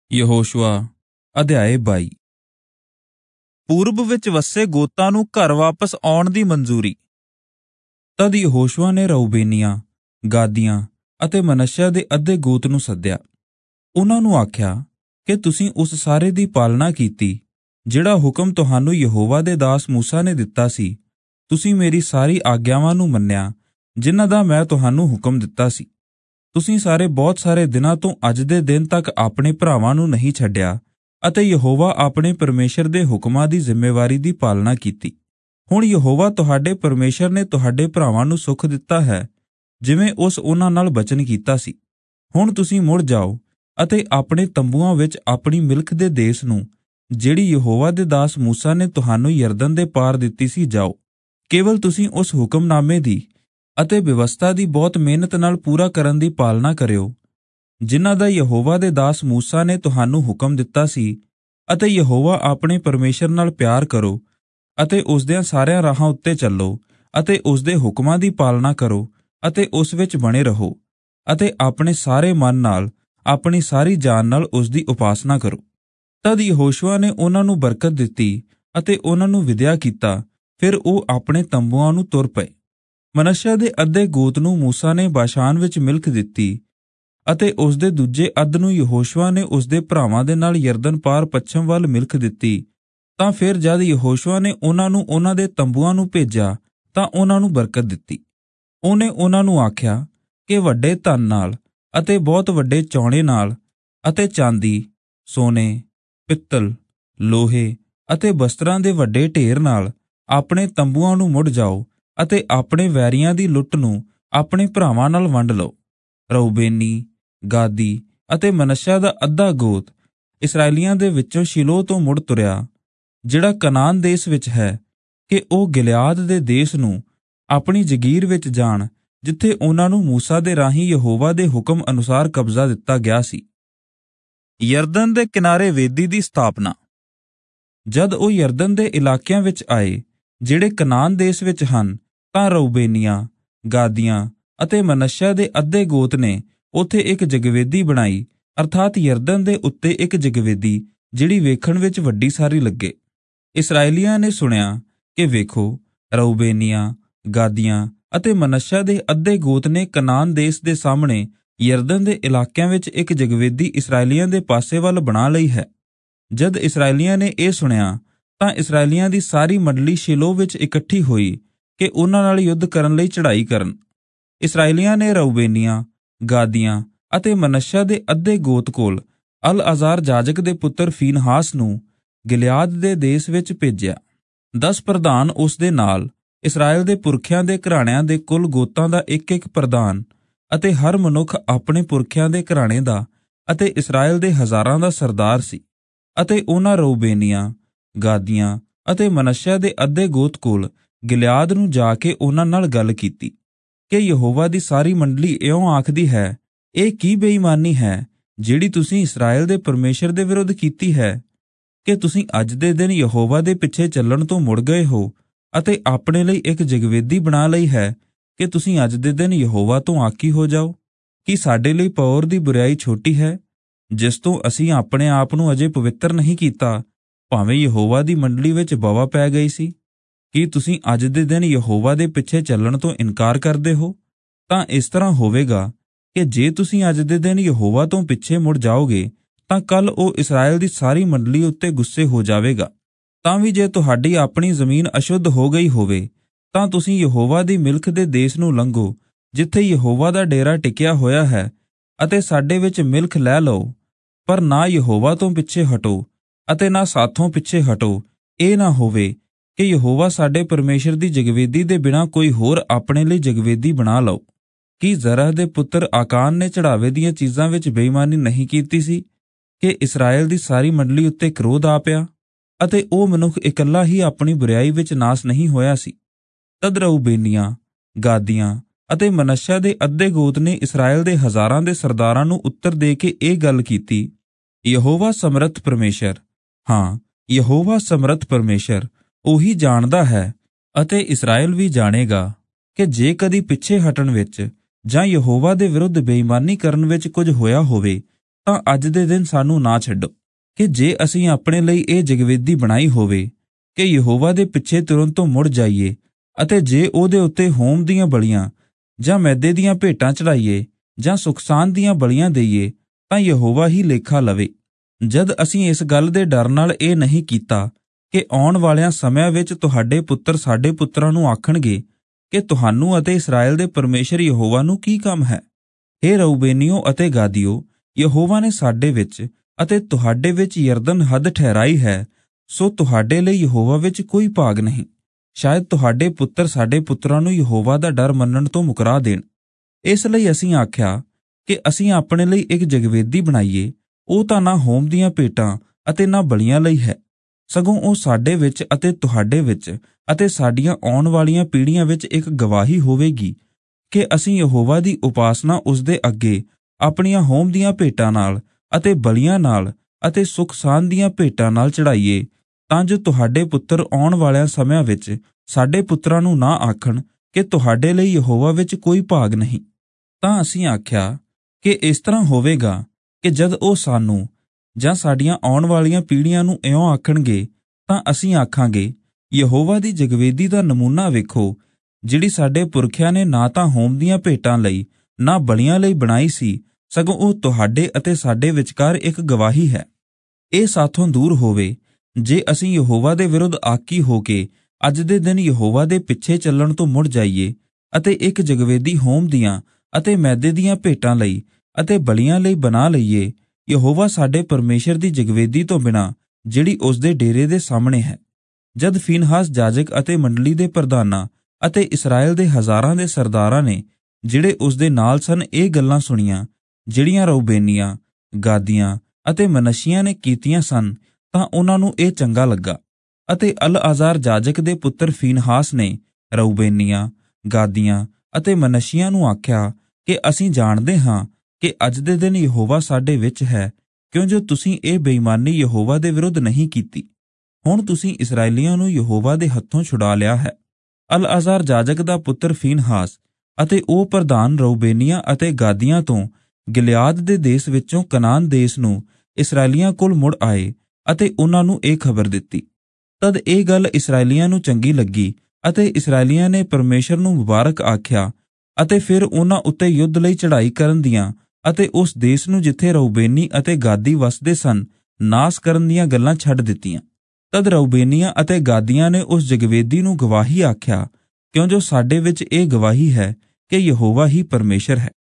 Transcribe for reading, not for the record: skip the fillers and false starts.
ਯਹੋਸ਼ੂਆ ਅਧਿਆਇ 22। ਪੂਰਬ ਵਿੱਚ ਵਸੇ ਗੋਤਾਂ ਨੂੰ ਘਰ ਵਾਪਸ ਆਉਣ ਦੀ ਮਨਜ਼ੂਰੀ। ਤਦ ਯਹੋਸ਼ੂਆ ਨੇ ਰਊਬੇਨੀਆਂ, ਗਾਦੀਆਂ ਅਤੇ ਮਨੱਸ਼ਾ ਦੇ ਅੱਧੇ ਗੋਤ ਨੂੰ ਸੱਦਿਆ। ਉਹਨਾਂ ਨੂੰ ਆਖਿਆ ਕਿ ਤੁਸੀਂ ਉਸ ਸਾਰੇ ਦੀ ਪਾਲਣਾ ਕੀਤੀ ਜਿਹੜਾ ਹੁਕਮ ਤੁਹਾਨੂੰ ਯਹੋਵਾ ਦੇ ਦਾਸ ਮੂਸਾ ਨੇ ਦਿੱਤਾ ਸੀ। ਤੁਸੀਂ ਮੇਰੀ ਸਾਰੀ ਆਗਿਆਵਾਂ ਨੂੰ ਮੰਨਿਆ ਜਿਨ੍ਹਾਂ ਦਾ ਮੈਂ ਤੁਹਾਨੂੰ ਹੁਕਮ ਦਿੱਤਾ ਸੀ। ਤੁਸੀਂ ਸਾਰੇ ਬਹੁਤ ਸਾਰੇ ਦਿਨਾਂ ਤੋਂ ਅੱਜ ਦੇ ਦਿਨ ਤੱਕ ਆਪਣੇ ਭਰਾਵਾਂ ਨੂੰ ਨਹੀਂ ਛੱਡਿਆ ਅਤੇ ਯਹੋਵਾ ਆਪਣੇ ਪਰਮੇਸ਼ਰ ਦੇ ਹੁਕਮਾਂ ਦੀ ਜ਼ਿੰਮੇਵਾਰੀ ਦੀ ਪਾਲਣਾ ਕੀਤੀ। ਹੁਣ ਯਹੋਵਾ ਤੁਹਾਡੇ ਪਰਮੇਸ਼ਰ ਨੇ ਤੁਹਾਡੇ ਭਰਾਵਾਂ ਨੂੰ ਸੁੱਖ ਦਿੱਤਾ ਹੈ ਜਿਵੇਂ ਉਸ ਉਹਨਾਂ ਨਾਲ ਬਚਨ ਕੀਤਾ ਸੀ। ਹੁਣ ਤੁਸੀਂ ਮੁੜ ਜਾਓ ਅਤੇ ਆਪਣੇ ਤੰਬੂਆਂ ਵਿੱਚ ਆਪਣੀ ਮਿਲਕ ਦੇ ਦੇਸ ਨੂੰ ਜਿਹੜੀ ਯਹੋਵਾ ਦੇ ਦਾਸ ਮੂਸਾ ਨੇ ਤੁਹਾਨੂੰ ਯਰਦਨ ਦੇ ਪਾਰ ਦਿੱਤੀ ਸੀ ਜਾਓ। ਕੇਵਲ ਤੁਸੀਂ ਉਸ ਹੁਕਮਨਾਮੇ ਦੀ ਅਤੇ ਵਿਵਸਥਾ ਦੀ ਬਹੁਤ ਮਿਹਨਤ ਨਾਲ ਪੂਰਾ ਕਰਨ ਦੀ ਪਾਲਣਾ ਕਰਿਓ ਜਿਨ੍ਹਾਂ ਦਾ ਯਹੋਵਾ ਦੇ ਦਾਸ ਮੂਸਾ ਨੇ ਤੁਹਾਨੂੰ ਹੁਕਮ ਦਿੱਤਾ ਸੀ। ਅਤੇ ਯਹੋਵਾ ਆਪਣੇ ਪਰਮੇਸ਼ਰ ਨਾਲ ਪਿਆਰ ਕਰੋ ਅਤੇ ਉਸਦਿਆਂ ਸਾਰਿਆਂ ਰਾਹਾਂ ਉੱਤੇ ਚੱਲੋ ਅਤੇ ਉਸਦੇ ਹੁਕਮਾਂ ਦੀ ਪਾਲਣਾ ਕਰੋ ਅਤੇ ਉਸ ਵਿੱਚ ਬਣੇ ਰਹੋ ਅਤੇ ਆਪਣੇ ਸਾਰੇ ਮਨ ਨਾਲ ਆਪਣੀ ਸਾਰੀ ਜਾਨ ਨਾਲ ਉਸਦੀ ਉਪਾਸਨਾ ਕਰੋ। ਤਦ ਯਹੋਸ਼ੂਆ ਨੇ ਉਹਨਾਂ ਨੂੰ ਬਰਕਤ ਦਿੱਤੀ ਅਤੇ ਉਹਨਾਂ ਨੂੰ ਵਿਦਿਆ ਕੀਤਾ। ਫਿਰ ਉਹ ਆਪਣੇ ਤੰਬੂਆਂ ਨੂੰ ਤੁਰ ਪਏ। ਮਨੱਸ਼ਾ ਦੇ ਅੱਧੇ ਗੋਤ ਨੂੰ ਮੂਸਾ ਨੇ ਬਾਸ਼ਾਨ ਵਿੱਚ ਮਿਲਕ ਦਿੱਤੀ ਅਤੇ ਉਸਦੇ ਦੂਜੇ ਅੱਧ ਨੂੰ ਯਹੋਸ਼ੂਆ ਨੇ ਉਸਦੇ ਭਰਾਵਾਂ ਦੇ ਨਾਲ ਯਰਦਨ ਪਾਰ ਪੱਛਮ ਵੱਲ ਮਿਲਕ ਦਿੱਤੀ। ਤਾਂ ਫਿਰ ਜਦ ਯਹੋਸ਼ੂਆ ਨੇ ਉਹਨਾਂ ਨੂੰ ਉਹਨਾਂ ਦੇ ਤੰਬੂਆਂ ਨੂੰ ਭੇਜਿਆ ਤਾਂ ਉਹਨਾਂ ਨੂੰ ਬਰਕਤ ਦਿੱਤੀ। ਉਹਨੇ ਉਹਨਾਂ ਨੂੰ ਆਖਿਆ ਕਿ ਵੱਡੇ ਧਨ ਨਾਲ ਅਤੇ ਬਹੁਤ ਵੱਡੇ ਚੌਣੇ ਨਾਲ ਅਤੇ ਚਾਂਦੀ, ਸੋਨੇ, ਪਿੱਤਲ, ਲੋਹੇ ਅਤੇ ਬਸਤਰਾਂ ਦੇ ਵੱਡੇ ਢੇਰ ਨਾਲ ਆਪਣੇ ਤੰਬੂਆਂ ਨੂੰ ਮੁੜ ਜਾਓ ਅਤੇ ਆਪਣੇ ਵੈਰੀਆਂ ਦੀ ਲੁੱਟ ਨੂੰ ਆਪਣੇ ਭਰਾਵਾਂ ਨਾਲ ਵੰਡ ਲਓ। ਰਊਬੇਨੀ, ਗਾਦੀ ਅਤੇ ਮਨੱਸ਼ਾ ਦਾ ਅੱਧਾ ਗੋਤ ਇਸਰਾਏਲੀਆਂ ਦੇ ਵਿੱਚੋਂ ਸ਼ਿਲੋਹ ਤੋਂ ਮੁੜ ਤੁਰਿਆ ਜਿਹੜਾ ਕਨਾਨ ਦੇਸ਼ ਵਿੱਚ ਹੈ ਕਿ ਉਹ ਗਿਲਿਆਦ ਦੇ ਦੇਸ਼ ਨੂੰ ਆਪਣੀ ਜਗੀਰ ਵਿੱਚ ਜਾਣ ਜਿੱਥੇ ਉਹਨਾਂ ਨੂੰ ਮੂਸਾ ਦੇ ਰਾਹੀਂ ਯਹੋਵਾ ਦੇ ਹੁਕਮ ਅਨੁਸਾਰ ਕਬਜ਼ਾ ਦਿੱਤਾ ਗਿਆ ਸੀ। ਯਰਦਨ ਦੇ ਕਿਨਾਰੇ ਵੇਦੀ ਦੀ ਸਥਾਪਨਾ। ਜਦ ਉਹ ਯਰਦਨ ਦੇ ਇਲਾਕਿਆਂ ਵਿੱਚ ਆਏ ਜਿਹੜੇ ਕਨਾਨ ਦੇਸ਼ ਵਿੱਚ ਹਨ ਤਾਂ ਰਊਬੇਨੀਆਂ, ਗਾਦੀਆਂ ਅਤੇ ਮਨੱਸ਼ਾ ਦੇ ਅੱਧੇ ਗੋਤ ਨੇ ਉੱਥੇ ਇੱਕ ਜਗਵੇਦੀ ਬਣਾਈ ਅਰਥਾਤ ਯਰਦਨ ਦੇ ਉੱਤੇ ਇੱਕ ਜਗਵੇਦੀ ਜਿਹੜੀ ਵੇਖਣ ਵਿੱਚ ਵੱਡੀ ਸਾਰੀ ਲੱਗੇ। ਇਸਰਾਏਲੀਆਂ ਨੇ ਸੁਣਿਆ ਕਿ ਵੇਖੋ ਰਊਬੇਨੀਆਂ, ਗਾਦੀਆਂ ਅਤੇ ਮਨੱਸ਼ਾ ਦੇ ਅੱਧੇ ਗੋਤ ਨੇ ਕਨਾਨ ਦੇਸ਼ ਦੇ ਸਾਹਮਣੇ ਯਰਦਨ ਦੇ ਇਲਾਕਿਆਂ ਵਿੱਚ ਇੱਕ ਜਗਵੇਦੀ ਇਸਰਾਏਲੀਆਂ ਦੇ ਪਾਸੇ ਵੱਲ ਬਣਾ ਲਈ ਹੈ। ਜਦ ਇਸਰਾਏਲੀਆਂ ਨੇ ਇਹ ਸੁਣਿਆ ਤਾਂ ਇਸਰਾਏਲੀਆਂ ਦੀ ਸਾਰੀ ਮੰਡਲੀ ਸ਼ਿਲੋਹ ਵਿੱਚ ਇਕੱਠੀ ਹੋਈ ਕਿ ਉਹਨਾਂ ਨਾਲ ਯੁੱਧ ਕਰਨ ਲਈ ਚੜ੍ਹਾਈ ਕਰਨ। ਇਸਰਾਏਲੀਆਂ ਨੇ ਰਊਬੇਨੀਆਂ, ਗਾਦੀਆਂ ਅਤੇ ਮਨੱਸ਼ਾ ਦੇ ਅੱਧੇ ਗੋਤ ਕੋਲ ਅਲ-ਅਜ਼ਾਰ ਜਾਜਕ ਦੇ ਪੁੱਤਰ ਫੀਨਹਾਸ ਨੂੰ ਗਿਲਿਆਦ ਦੇ ਦੇਸ਼ ਵਿੱਚ ਭੇਜਿਆ। 10 ਪ੍ਰਧਾਨ ਉਸ ਦੇ ਨਾਲ, ਇਸਰਾਏਲ ਦੇ ਪੁਰਖਿਆਂ ਦੇ ਘਰਾਣਿਆਂ ਦੇ ਕੁੱਲ ਗੋਤਾਂ ਦਾ ਇੱਕ ਪ੍ਰਧਾਨ ਅਤੇ ਹਰ ਮਨੁੱਖ ਆਪਣੇ ਪੁਰਖਿਆਂ ਦੇ ਘਰਾਣੇ ਦਾ ਅਤੇ ਇਸਰਾਏਲ ਦੇ ਹਜ਼ਾਰਾਂ ਦਾ ਸਰਦਾਰ ਸੀ। ਅਤੇ ਉਹਨਾਂ ਰਊਬੇਨੀਆਂ, ਗਾਦੀਆਂ ਅਤੇ ਮਨੱਸ਼ਾ ਦੇ ਅੱਧੇ ਗੋਤ ਕੋਲ ਗਿਲਿਆਦ ਨੂੰ ਜਾ ਕੇ ਉਹਨਾਂ ਨਾਲ ਗੱਲ ਕੀਤੀ ਕਿ ਯਹੋਵਾ ਦੀ ਸਾਰੀ ਮੰਡਲੀ ਇਉਂ ਆਖਦੀ ਹੈ, ਇਹ ਕੀ ਬੇਈਮਾਨੀ ਹੈ ਜਿਹੜੀ ਤੁਸੀਂ ਇਸਰਾਏਲ ਦੇ ਪਰਮੇਸ਼ਰ ਦੇ ਵਿਰੁੱਧ ਕੀਤੀ ਹੈ ਕਿ ਤੁਸੀਂ ਅੱਜ ਦੇ ਦਿਨ ਯਹੋਵਾ ਦੇ ਪਿੱਛੇ ਚੱਲਣ ਤੋਂ ਮੁੜ ਗਏ ਹੋ ਅਤੇ ਆਪਣੇ ਲਈ ਇੱਕ ਜਗਵੇਦੀ ਬਣਾ ਲਈ ਹੈ ਕਿ ਤੁਸੀਂ ਅੱਜ ਦੇ ਦਿਨ ਯਹੋਵਾ ਤੋਂ ਆਕੀ ਹੋ ਜਾਓ। ਕੀ ਸਾਡੇ ਲਈ ਪੌਰ ਦੀ ਬੁਰਾਈ ਛੋਟੀ ਹੈ ਜਿਸ ਤੋਂ ਅਸੀਂ ਆਪਣੇ ਆਪ ਨੂੰ ਅਜੇ ਪਵਿੱਤਰ ਨਹੀਂ ਕੀਤਾ ਭਾਵੇਂ ਯਹੋਵਾ ਦੀ ਮੰਡਲੀ ਵਿੱਚ ਬਵਾ ਪੈ ਗਈ ਸੀ? ਕੀ ਤੁਸੀਂ ਅੱਜ ਦੇ ਦਿਨ ਯਹੋਵਾ ਦੇ ਪਿੱਛੇ ਚੱਲਣ ਤੋਂ ਇਨਕਾਰ ਕਰਦੇ ਹੋ? ਤਾਂ ਇਸ ਤਰ੍ਹਾਂ ਹੋਵੇਗਾ ਕਿ ਜੇ ਤੁਸੀਂ ਅੱਜ ਦੇ ਦਿਨ ਯਹੋਵਾ ਤੋਂ ਪਿੱਛੇ ਮੁੜ ਜਾਓਗੇ ਤਾਂ ਕੱਲ੍ਹ ਉਹ ਇਸਰਾਏਲ ਦੀ ਸਾਰੀ ਮੰਡਲੀ ਉੱਤੇ ਗੁੱਸੇ ਹੋ ਜਾਵੇਗਾ। ਤਾਂ ਵੀ ਜੇ ਤੁਹਾਡੀ ਆਪਣੀ ਜ਼ਮੀਨ ਅਸ਼ੁੱਧ ਹੋ ਗਈ ਹੋਵੇ ਤਾਂ ਤੁਸੀਂ ਯਹੋਵਾ ਦੀ ਮਿਲਕ ਦੇ ਦੇਸ਼ ਨੂੰ ਲੰਘੋ ਜਿੱਥੇ ਯਹੋਵਾ ਦਾ ਡੇਰਾ ਟਿਕਿਆ ਹੋਇਆ ਹੈ ਅਤੇ ਸਾਡੇ ਵਿੱਚ ਮਿਲਕ ਲੈ ਲਓ। ਪਰ ਨਾ ਯਹੋਵਾ ਤੋਂ ਪਿੱਛੇ ਹਟੋ ਅਤੇ ਨਾ ਸਾਥੋਂ ਪਿੱਛੇ ਹਟੋ। ਇਹ ਨਾ ਹੋਵੇ ਕਿ ਯਹੋਵਾ ਸਾਡੇ ਪਰਮੇਸ਼ਰ ਦੀ ਜਗਵੇਦੀ ਦੇ ਬਿਨਾਂ ਕੋਈ ਹੋਰ ਆਪਣੇ ਲਈ ਜਗਵੇਦੀ ਬਣਾ ਲਓ। ਕੀ ਜ਼ਰਹ ਦੇ ਪੁੱਤਰ ਆਕਾਨ ਨੇ ਚੜ੍ਹਾਵੇ ਦੀਆਂ ਚੀਜ਼ਾਂ ਵਿੱਚ ਬੇਈਮਾਨੀ ਨਹੀਂ ਕੀਤੀ ਸੀ ਕਿ ਇਸਰਾਏਲ ਦੀ ਸਾਰੀ ਮੰਡਲੀ ਉੱਤੇ ਕ੍ਰੋਧ ਆ ਪਿਆ ਅਤੇ ਉਹ ਮਨੁੱਖ ਇਕੱਲਾ ਹੀ ਆਪਣੀ ਬੁਰਾਈ ਵਿੱਚ ਨਾਸ ਨਹੀਂ ਹੋਇਆ ਸੀ? ਤਦ ਰਊਬੇਨੀਆਂ, ਗਾਦੀਆਂ ਅਤੇ ਮਨੱਸ਼ਾ ਦੇ ਅੱਧੇ ਗੋਤ ਨੇ ਇਸਰਾਏਲ ਦੇ ਹਜ਼ਾਰਾਂ ਦੇ ਸਰਦਾਰਾਂ ਨੂੰ ਉੱਤਰ ਦੇ ਕੇ ਇਹ ਗੱਲ ਕੀਤੀ, ਯਹੋਵਾ ਸਮਰੱਥ ਪਰਮੇਸ਼ਰ, ਹਾਂ ਯਹੋਵਾ ਸਮਰੱਥ ਪਰਮੇਸ਼ਰ ਉਹੀ ਜਾਣਦਾ ਹੈ ਅਤੇ ਇਸਰਾਏਲ ਵੀ ਜਾਣੇਗਾ ਕਿ ਜੇ ਕਦੀ ਪਿੱਛੇ ਹਟਣ ਵਿੱਚ ਜਾਂ ਯਹੋਵਾ ਦੇ ਵਿਰੁੱਧ ਬੇਈਮਾਨੀ ਕਰਨ ਵਿੱਚ ਕੁਝ ਹੋਇਆ ਹੋਵੇ ਤਾਂ ਅੱਜ ਦੇ ਦਿਨ ਸਾਨੂੰ ਨਾ ਛੱਡੋ ਕਿ ਜੇ ਅਸੀਂ ਆਪਣੇ ਲਈ ਇਹ ਜਗਵੇਦੀ ਬਣਾਈ ਹੋਵੇ ਕਿ ਯਹੋਵਾ ਦੇ ਪਿੱਛੇ ਤੁਰਨ ਤੋਂ ਮੁੜ ਜਾਈਏ ਅਤੇ ਜੇ ਉਹਦੇ ਉੱਤੇ ਹੋਮ ਦੀਆਂ ਬਲੀਆਂ ਜਾਂ ਮੈਦੇ ਦੀਆਂ ਭੇਟਾਂ ਚੜਾਈਏ ਜਾਂ ਸੁਖਸਾਨ ਦੀਆਂ ਬਲੀਆਂ ਦੇਈਏ ਤਾਂ ਯਹੋਵਾ ਹੀ ਲੇਖਾ ਲਵੇ। ਜਦ ਅਸੀਂ ਇਸ ਗੱਲ ਦੇ ਡਰ ਨਾਲ ਇਹ ਨਹੀਂ ਕੀਤਾ ਕਿ ਆਉਣ ਵਾਲਿਆਂ ਸਮਿਆਂ ਵਿੱਚ ਤੁਹਾਡੇ ਪੁੱਤਰ ਸਾਡੇ ਪੁੱਤਰਾਂ ਨੂੰ ਆਖਣਗੇ ਕਿ ਤੁਹਾਨੂੰ ਅਤੇ ਇਸਰਾਏਲ ਦੇ ਪਰਮੇਸ਼ਰ ਯਹੋਵਾ ਨੂੰ ਕੀ ਕੰਮ ਹੈ। ਹੇ ਰਊਬੇਨੀਓ ਅਤੇ ਗਾਦੀਓ, ਯਹੋਵਾ ਨੇ ਸਾਡੇ ਵਿੱਚ ਅਤੇ ਤੁਹਾਡੇ ਵਿੱਚ ਯਰਦਨ ਹੱਦ ਠਹਿਰਾਈ ਹੈ, ਸੋ ਤੁਹਾਡੇ ਲਈ ਯਹੋਵਾ ਵਿੱਚ ਕੋਈ ਭਾਗ ਨਹੀਂ। ਸ਼ਾਇਦ ਤੁਹਾਡੇ ਪੁੱਤਰ ਸਾਡੇ ਪੁੱਤਰਾਂ ਨੂੰ ਯਹੋਵਾ ਦਾ ਡਰ ਮੰਨਣ ਤੋਂ ਮੁਕਰਾ ਦੇਣ। ਇਸ ਲਈ ਅਸੀਂ ਆਖਿਆ ਕਿ ਅਸੀਂ ਆਪਣੇ ਲਈ ਇੱਕ ਜਗਵੇਦੀ ਬਣਾਈਏ। ਉਹ ਤਾਂ ਨਾ ਹੋਮ ਦੀਆਂ ਭੇਟਾਂ ਅਤੇ ਨਾ ਬਲੀਆਂ ਲਈ ਹੈ, ਸਗੋਂ ਉਹ ਸਾਡੇ ਵਿੱਚ ਅਤੇ ਤੁਹਾਡੇ ਵਿੱਚ ਅਤੇ ਸਾਡੀਆਂ ਆਉਣ ਵਾਲੀਆਂ ਪੀੜ੍ਹੀਆਂ ਵਿੱਚ ਇੱਕ ਗਵਾਹੀ ਹੋਵੇਗੀ ਕਿ ਅਸੀਂ ਯਹੋਵਾ ਦੀ ਉਪਾਸਨਾ ਉਸਦੇ ਅੱਗੇ ਆਪਣੀਆਂ ਹੋਮ ਦੀਆਂ ਭੇਟਾਂ ਨਾਲ ਅਤੇ ਬਲੀਆਂ ਨਾਲ ਅਤੇ ਸੁਖਸਾਨ ਦੀਆਂ ਭੇਟਾਂ ਨਾਲ ਚੜ੍ਹਾਈਏ, ਤਾਂ ਜੋ ਤੁਹਾਡੇ ਪੁੱਤਰ ਆਉਣ ਵਾਲਿਆਂ ਸਮਿਆਂ ਵਿੱਚ ਸਾਡੇ ਪੁੱਤਰਾਂ ਨੂੰ ਨਾ ਆਖਣ ਕਿ ਤੁਹਾਡੇ ਲਈ ਯਹੋਵਾ ਵਿੱਚ ਕੋਈ ਭਾਗ ਨਹੀਂ। ਤਾਂ ਅਸੀਂ ਆਖਿਆ ਕਿ ਇਸ ਤਰ੍ਹਾਂ ਹੋਵੇਗਾ ਕਿ ਜਦ ਉਹ ਸਾਨੂੰ ਜਾਂ ਸਾਡੀਆਂ ਆਉਣ ਵਾਲੀਆਂ ਪੀੜ੍ਹੀਆਂ ਨੂੰ ਇਉਂ ਆਖਣਗੇ ਤਾਂ ਅਸੀਂ ਆਖਾਂਗੇ, ਯਹੋਵਾ ਦੀ ਜਗਵੇਦੀ ਦਾ ਨਮੂਨਾ ਵੇਖੋ, ਜਿਹੜੀ ਸਾਡੇ ਪੁਰਖਿਆਂ ਨੇ ਨਾ ਤਾਂ ਹੋਮ ਦੀਆਂ ਭੇਟਾਂ ਲਈ ਨਾ ਬਲੀਆਂ ਲਈ ਬਣਾਈ ਸੀ, ਸਗੋਂ ਉਹ ਤੁਹਾਡੇ ਅਤੇ ਸਾਡੇ ਵਿਚਕਾਰ ਇੱਕ ਗਵਾਹੀ ਹੈ। ਇਹ ਸਾਥੋਂ ਦੂਰ ਹੋਵੇ ਜੇ ਅਸੀਂ ਯਹੋਵਾ ਦੇ ਵਿਰੁੱਧ ਆਕੀ ਹੋ ਕੇ ਅੱਜ ਦੇ ਦਿਨ ਯਹੋਵਾ ਦੇ ਪਿੱਛੇ ਚੱਲਣ ਤੋਂ ਮੁੜ ਜਾਈਏ ਅਤੇ ਇੱਕ ਜਗਵੇਦੀ ਹੋਮ ਦੀਆਂ ਅਤੇ ਮੈਦੇ ਦੀਆਂ ਭੇਟਾਂ ਲਈ ਅਤੇ ਬਲੀਆਂ ਲਈ ਬਣਾ ਲਈਏ, ਯਹੋਵਾ ਸਾਡੇ ਪਰਮੇਸ਼ਰ ਦੀ ਜਗਵੇਦੀ ਤੋਂ ਬਿਨਾਂ ਜਿਹੜੀ ਉਸਦੇ ਡੇਰੇ ਦੇ ਸਾਹਮਣੇ ਹੈ। ਜਦ ਫੀਨਹਾਸ ਜਾਜਕ ਅਤੇ ਮੰਡਲੀ ਦੇ ਪ੍ਰਧਾਨਾਂ ਅਤੇ ਇਸਰਾਏਲ ਦੇ ਹਜ਼ਾਰਾਂ ਦੇ ਸਰਦਾਰਾਂ ਨੇ ਜਿਹੜੇ ਉਸਦੇ ਨਾਲ ਸਨ ਇਹ ਗੱਲਾਂ ਸੁਣੀਆਂ ਜਿਹੜੀਆਂ ਰਊਬੇਨੀਆਂ, ਗਾਦੀਆਂ ਅਤੇ ਮਨਸ਼ੀਆਂ ਨੇ ਕੀਤੀਆਂ ਸਨ, ਤਾਂ ਉਹਨਾਂ ਨੂੰ ਇਹ ਚੰਗਾ ਲੱਗਾ ਅਤੇ ਅਲਆਜ਼ਾਰ ਜਾਜਕ ਦੇ ਪੁੱਤਰ ਫੀਨਹਾਸ ਨੇ ਰਊਬੇਨੀਆਂ, ਗਾਦੀਆਂ ਅਤੇ ਮਨਸ਼ੀਆਂ ਨੂੰ ਆਖਿਆ ਕਿ ਅਸੀਂ ਜਾਣਦੇ ਹਾਂ ਕਿ ਅੱਜ ਦੇ ਦਿਨ ਯਹੋਵਾ ਸਾਡੇ ਵਿੱਚ ਹੈ, ਕਿਉਂ ਜੋ ਤੁਸੀਂ ਇਹ ਬੇਈਮਾਨੀ ਯਹੋਵਾ ਦੇ ਵਿਰੁੱਧ ਨਹੀਂ ਕੀਤੀ। ਹੁਣ ਤੁਸੀਂ ਇਸਰਾਏਲੀਆਂ ਨੂੰ ਯਹੋਵਾ ਦੇ ਹੱਥੋਂ ਛੁਡਾ ਲਿਆ ਹੈ। ਅਲਆਜ਼ਾਰ ਜਾਜਕ ਦਾ ਪੁੱਤਰ ਫੀਨਹਾਸ ਅਤੇ ਉਹ ਪ੍ਰਧਾਨ ਰਊਬੇਨੀਆਂ ਅਤੇ ਗਾਦੀਆਂ ਤੋਂ ਗਿਲਿਆਦ ਦੇ ਦੇਸ ਵਿੱਚੋਂ ਕਨਾਨ ਦੇਸ ਨੂੰ ਇਸਰਾਏਲੀਆਂ ਕੋਲ ਮੁੜ ਆਏ ਅਤੇ ਉਹਨਾਂ ਨੂੰ ਇਹ ਖਬਰ ਦਿੱਤੀ। ਤਦ ਇਹ ਗੱਲ ਇਸਰਾਏਲੀਆਂ ਨੂੰ ਚੰਗੀ ਲੱਗੀ ਅਤੇ ਇਸਰਾਏਲੀਆਂ ਨੇ ਪਰਮੇਸ਼ਰ ਨੂੰ ਮੁਬਾਰਕ ਆਖਿਆ ਅਤੇ ਫਿਰ ਉਹਨਾਂ ਉੱਤੇ ਯੁੱਧ ਲਈ ਚੜ੍ਹਾਈ ਕਰਨ ਦੀਆਂ ਅਤੇ ਉਸ ਦੇਸ ਨੂੰ ਜਿੱਥੇ ਰਊਬੇਨੀ ਅਤੇ ਗਾਦੀ ਵਸਦੇ ਸਨ ਨਾਸ ਕਰਨ ਦੀਆਂ ਗੱਲਾਂ ਛੱਡ ਦਿੱਤੀਆਂ। ਤਦ ਰਊਬੇਨੀਆਂ ਅਤੇ ਗਾਦੀਆਂ ਨੇ ਉਸ ਜਗਵੇਦੀ ਨੂੰ ਗਵਾਹੀ ਆਖਿਆ, ਕਿਉਂ ਜੋ ਸਾਡੇ ਵਿੱਚ ਇਹ ਗਵਾਹੀ ਹੈ ਕਿ ਯਹੋਵਾ ਹੀ ਪਰਮੇਸ਼ਰ ਹੈ।